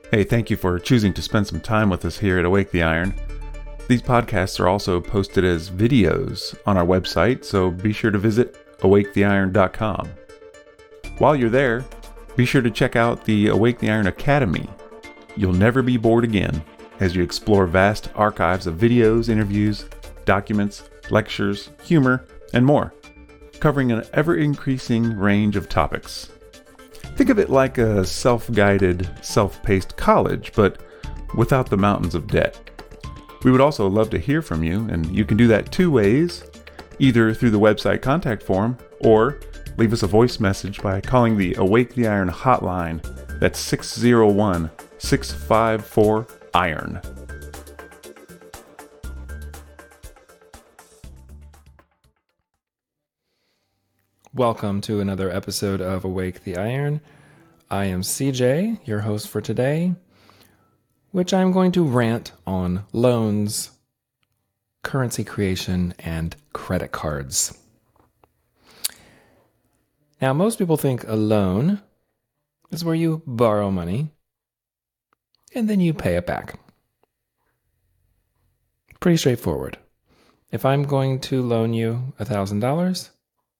Hey, thank you for choosing to spend some time with us here at Awake the Iron. These podcasts are also posted as videos on our website, so be sure to visit awaketheiron.com. While you're there, be sure to check out the Awake the Iron Academy. You'll never be bored again as you explore vast archives of videos, interviews, documents, lectures, humor, and more, covering an ever-increasing range of topics. Think of it like a self-guided, self-paced college, but without the mountains of debt. We would also love to hear from you, and you can do that two ways, either through the website contact form, or leave us a voice message by calling the Awake the Iron hotline. That's 601-654-IRON. Welcome to another episode of Awake the Iron. I am CJ, your host for today, which I'm going to rant on loans, currency creation, and credit cards. Now, most people think a loan is where you borrow money and then you pay it back. Pretty straightforward. If I'm going to loan you $1,000,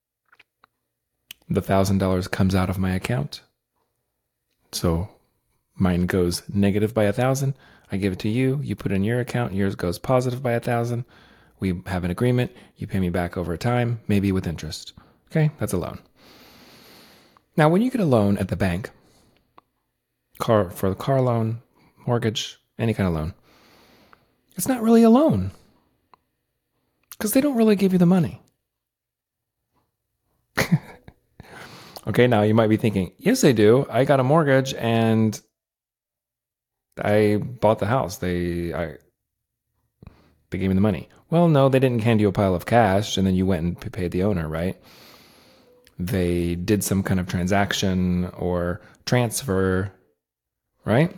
the $1,000 comes out of my account. So mine goes negative by 1,000. I give it to you. You put it in your account. Yours goes positive by 1,000. We have an agreement. You pay me back over time, maybe with interest. Okay, that's a loan. Now, when you get a loan at the bank, for the car loan, mortgage, any kind of loan, it's not really a loan because they don't really give you the money. Okay, now you might be thinking, yes, they do. I got a mortgage and I bought the house. They gave me the money. Well, no, they didn't hand you a pile of cash and then you went and paid the owner, right? They did some kind of transaction or transfer, right?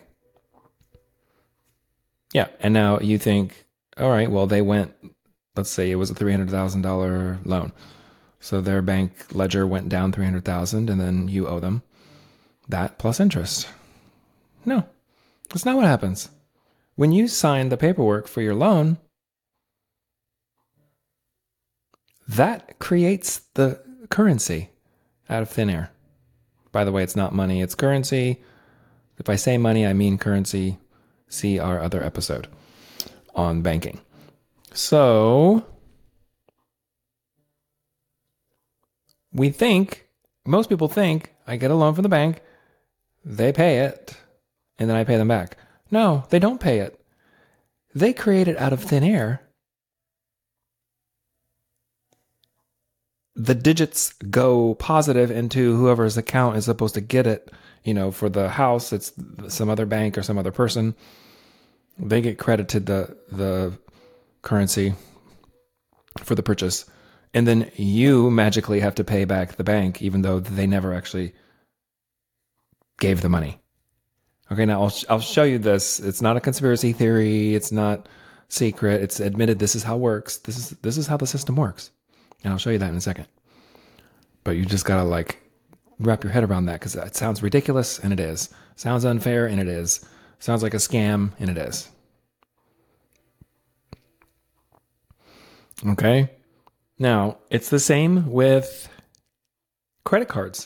Yeah, and now you think, all right, well, they went, let's say it was a $300,000 loan. So their bank ledger went down $300,000 and then you owe them that plus interest. No, that's not what happens. When you sign the paperwork for your loan, that creates the currency out of thin air. By the way, it's not money, it's currency. If I say money, I mean currency. See our other episode on banking. So most people think, I get a loan from the bank, they pay it, and then I pay them back. No, they don't pay it. They create it out of thin air. The digits go positive into whoever's account is supposed to get it. You know, for the house, it's some other bank or some other person. They get credited the currency for the purchase. And then you magically have to pay back the bank, even though they never actually gave the money. Okay, now I'll show you this. It's not a conspiracy theory. It's not secret. It's admitted this is how it works. This is how the system works. And I'll show you that in a second. But you just gotta wrap your head around that because it sounds ridiculous, and it is. Sounds unfair, and it is. Sounds like a scam, and it is. Okay? Now, it's the same with credit cards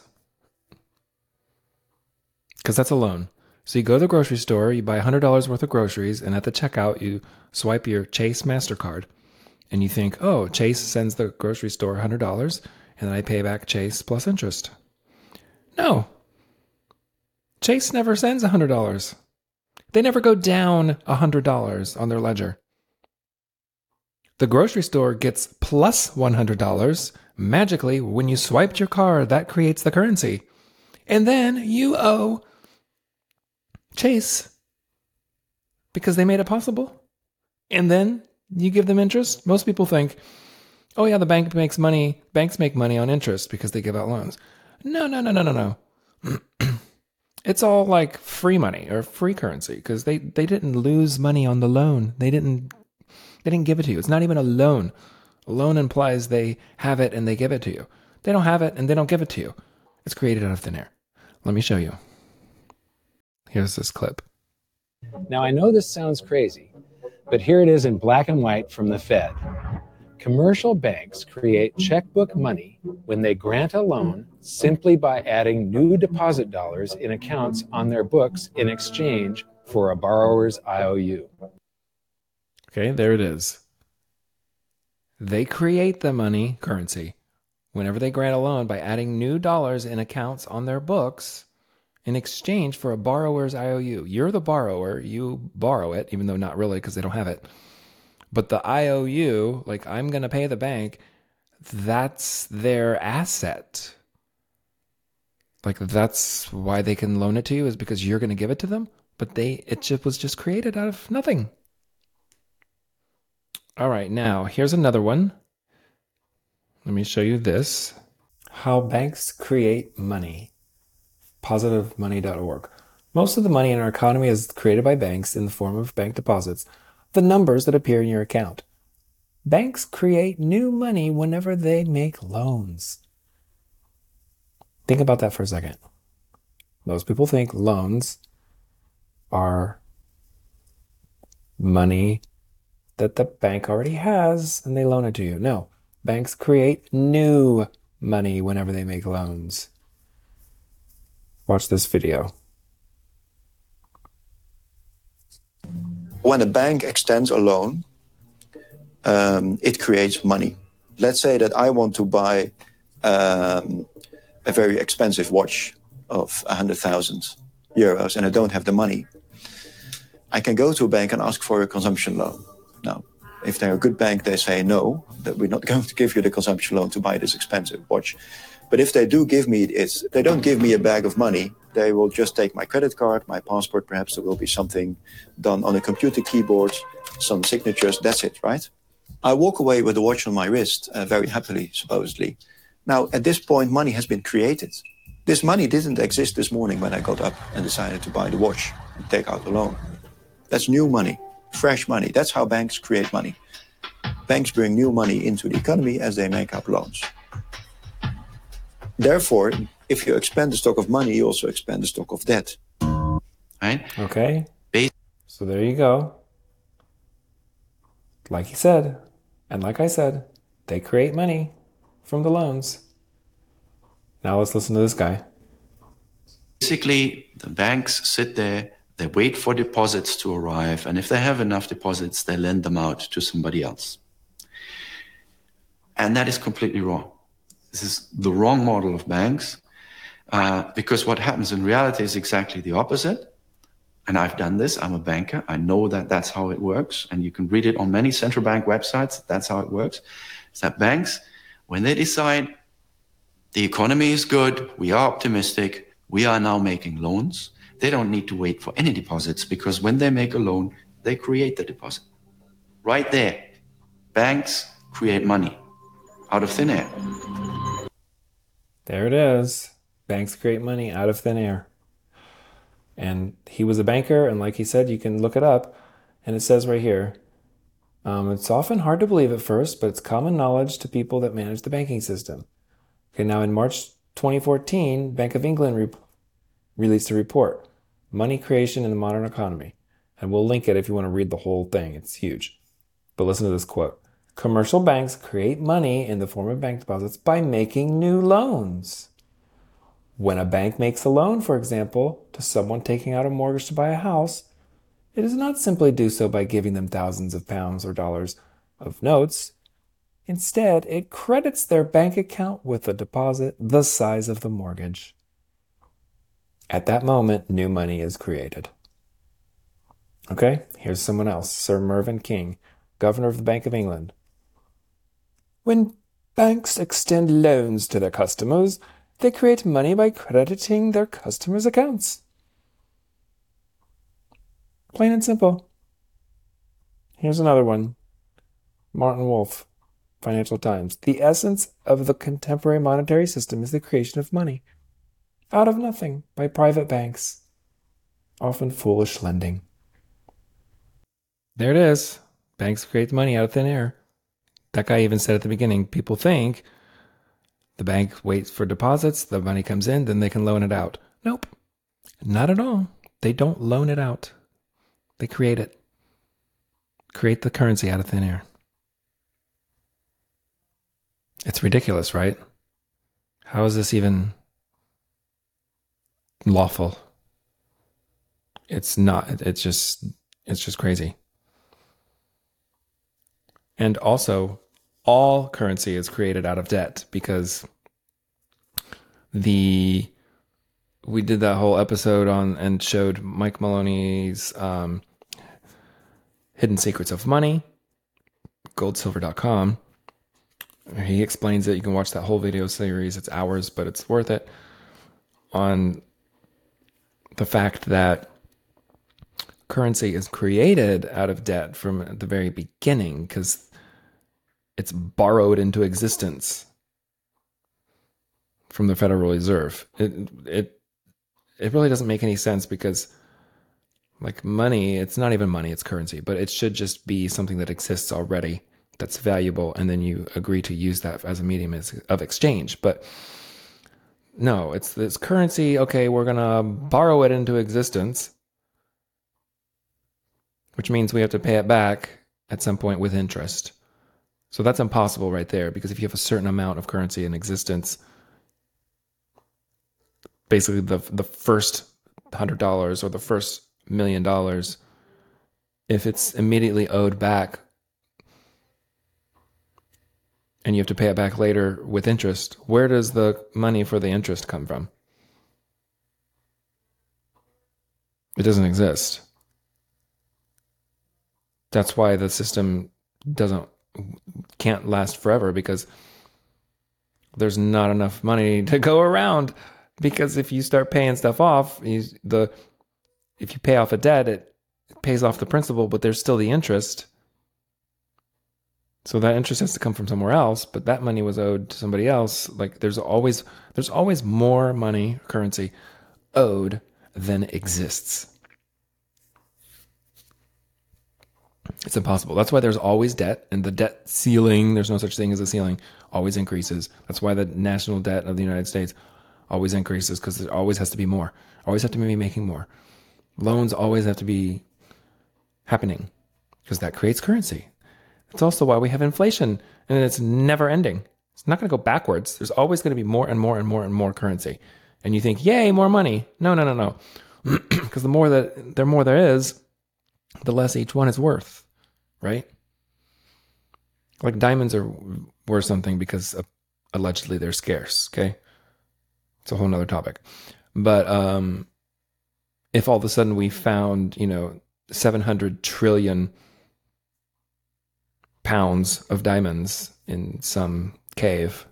because that's a loan. So you go to the grocery store, you buy $100 worth of groceries, and at the checkout, you swipe your Chase MasterCard, and you think, oh, Chase sends the grocery store $100, and then I pay back Chase plus interest. No. Chase never sends $100. They never go down $100 on their ledger. The grocery store gets plus $100 magically when you swiped your card. That creates the currency. And then you owe Chase because they made it possible. And then you give them interest. Most people think, oh yeah, the bank makes money. Banks make money on interest because they give out loans. No. It's all like free money or free currency because they didn't lose money on the loan. They didn't give it to you. It's not even a loan. A loan implies they have it and they give it to you. They don't have it and they don't give it to you. It's created out of thin air. Let me show you. Here's this clip. Now, I know this sounds crazy, but here it is in black and white from the Fed. Commercial banks create checkbook money when they grant a loan simply by adding new deposit dollars in accounts on their books in exchange for a borrower's IOU. Okay, there it is. They create the money, currency, whenever they grant a loan by adding new dollars in accounts on their books in exchange for a borrower's IOU. You're the borrower, you borrow it, even though not really because they don't have it. But the IOU, like I'm going to pay the bank, that's their asset. Like that's why they can loan it to you, is because you're going to give it to them. But it was just created out of nothing. All right, now here's another one. Let me show you this. How banks create money. Positivemoney.org. Most of the money in our economy is created by banks in the form of bank deposits, the numbers that appear in your account. Banks create new money whenever they make loans. Think about that for a second. Most people think loans are money that the bank already has and they loan it to you. No, banks create new money whenever they make loans. Watch this video. When a bank extends a loan, it creates money. Let's say that I want to buy a very expensive watch of 100,000 euros and I don't have the money. I can go to a bank and ask for a consumption loan. Now, if they're a good bank, they say no, that we're not going to give you the consumption loan to buy this expensive watch. But if they do give me it, they don't give me a bag of money. They will just take my credit card, my passport, perhaps there will be something done on a computer keyboard, some signatures, that's it, right? I walk away with a watch on my wrist, very happily, supposedly. Now, at this point, money has been created. This money didn't exist this morning when I got up and decided to buy the watch and take out the loan. That's new money, fresh money. That's how banks create money. Banks bring new money into the economy as they make up loans. Therefore, if you expand the stock of money, you also expand the stock of debt. Right? Okay. So there you go. Like he said, and like I said, they create money from the loans. Now let's listen to this guy. Basically, the banks sit there, they wait for deposits to arrive, and if they have enough deposits, they lend them out to somebody else. And that is completely wrong. This is the wrong model of banks, because what happens in reality is exactly the opposite. And I've done this, I'm a banker, I know that that's how it works, and you can read it on many central bank websites, that's how it works. It's that banks, when they decide the economy is good, we are optimistic, we are now making loans, they don't need to wait for any deposits, because when they make a loan, they create the deposit. Right there, banks create money out of thin air. There it is. Banks create money out of thin air. And he was a banker, and like he said, you can look it up, and it says right here, it's often hard to believe at first, but it's common knowledge to people that manage the banking system. Okay, now in March 2014, Bank of England released a report, Money Creation in the Modern Economy. And we'll link it if you want to read the whole thing. It's huge. But listen to this quote. Commercial banks create money in the form of bank deposits by making new loans. When a bank makes a loan, for example, to someone taking out a mortgage to buy a house, it does not simply do so by giving them thousands of pounds or dollars of notes. Instead, it credits their bank account with a deposit the size of the mortgage. At that moment, new money is created. Okay, here's someone else, Sir Mervyn King, Governor of the Bank of England. When banks extend loans to their customers, they create money by crediting their customers' accounts. Plain and simple. Here's another one. Martin Wolf, Financial Times. The essence of the contemporary monetary system is the creation of money out of nothing by private banks, often foolish lending. There it is. Banks create money out of thin air. That guy even said at the beginning, people think the bank waits for deposits, the money comes in, then they can loan it out. Nope, not at all. They don't loan it out. They create it. Create the currency out of thin air. It's ridiculous, right? How is this even lawful? It's not. It's just crazy. And also, all currency is created out of debt because we did that whole episode on and showed Mike Maloney's Hidden Secrets of Money, goldsilver.com. He explains it. You can watch that whole video series. It's hours, but it's worth it. On the fact that currency is created out of debt from the very beginning because it's borrowed into existence from the Federal Reserve. It really doesn't make any sense because like money, it's not even money, it's currency, but it should just be something that exists already that's valuable, and then you agree to use that as a medium of exchange. But no, it's this currency, okay, we're going to borrow it into existence, which means we have to pay it back at some point with interest. So that's impossible right there, because if you have a certain amount of currency in existence, basically the first $100 or the first $1 million, if it's immediately owed back and you have to pay it back later with interest, where does the money for the interest come from? It doesn't exist. That's why the system can't last forever, because there's not enough money to go around. Because if you start paying stuff off, if you pay off a debt, it pays off the principal, but there's still the interest. So that interest has to come from somewhere else, but that money was owed to somebody else. Like there's always more money, currency, owed than exists. It's impossible. That's why there's always debt, and the debt ceiling, there's no such thing as a ceiling, always increases. That's why the national debt of the United States always increases, because there always has to be more. Always have to be making more. Loans always have to be happening, because that creates currency. It's also why we have inflation, and it's never ending. It's not going to go backwards. There's always going to be more and more and more and more currency. And you think, yay, more money. No. Because the more there is, the less each one is worth, right? Like diamonds are worth something because allegedly they're scarce, okay? It's a whole nother topic. But if all of a sudden we found, 700 trillion pounds of diamonds in some cave,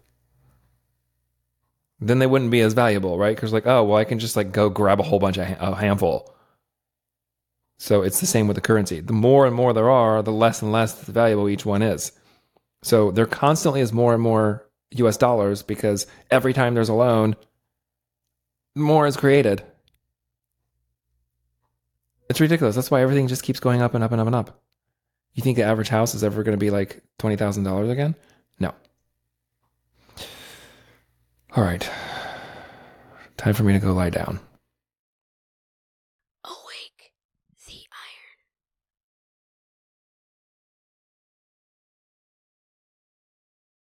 then they wouldn't be as valuable, right? Because I can just go grab a whole bunch of a handful. So it's the same with the currency. The more and more there are, the less and less valuable each one is. So there constantly is more and more US dollars, because every time there's a loan, more is created. It's ridiculous. That's why everything just keeps going up and up and up and up. You think the average house is ever going to be like $20,000 again? No. All right. Time for me to go lie down.